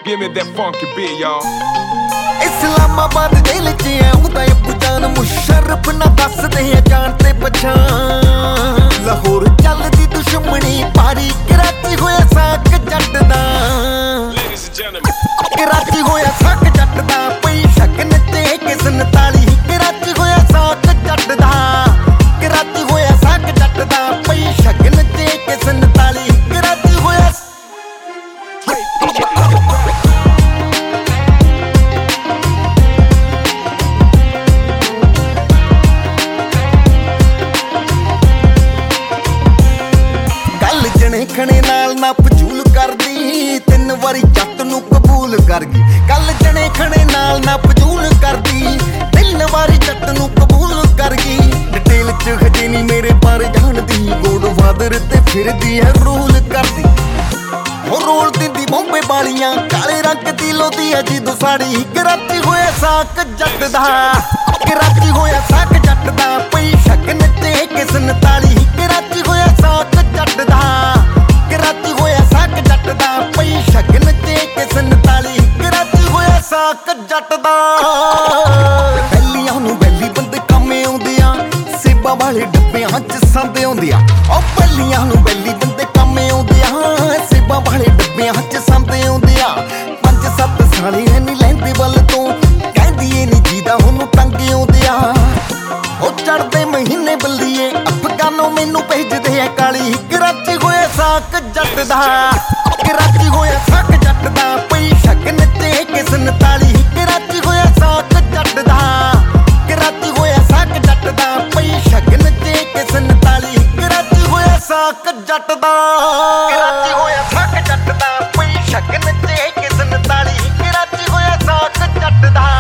Give me that funky beat, y'all. Islamabad jail च आउंदा अबू जान मुशर्रफ ना दसदे जान ते पछान लाहौर चलदी दुश्मनी पारी कराची होया साक जट दा कराची होया साक जट दा पई शक नचे किस 49 कराची होया साक जट दा कराची होया साक जट दा पई शक नचे किस 49 कराची होया खने नाल ना फजूल कर दी 3 वारी जट नू कबूल कर गई गल जने खने नाल ना फजूल कर दी 3 वारी जट नू कबूल कर गई डिटेल च हजे नहीं मेरे पर जान दी गोड फादर ते फिर दी है रूल कर दी हो रोल दिंदी बॉम्बे वालियां काले रंग दी लोदी है जी दुसाड़ी कराची होया साक जट दा कराची होया साक जट दा पई शक नचे किस 49 कराची होया साक जट दा कराची होया साक जट दा पई शक नचे किस 49 कराची होया साक जट दा बैलियां नू बैली बंदे कामे आउंदियां सेबा वाले डब्बियां च संदे आउंदियां ओ बैलियां नू बैली बंदे कामे आउंदियां सेबा वाले डब्बियां च संदे आउंदियां 5-7 साली नहीं लैंदे वल तो कहंदी ए नी जीदा ओनू टंगे आउंदियां ओ चढ़दे महीने बल्लीए अफगानों मैनू भेजदे है काली कराची होया साक जट दा कराची होया साक जट दा पई शक नचे किस 49 कराची होया साक जट दा कराची होया साक जट दा पई शक नचे किस 49 कराची होया साक जट दा कराची होया साक जट दा पई शक नचे किस 49 कराची होया साक जट दा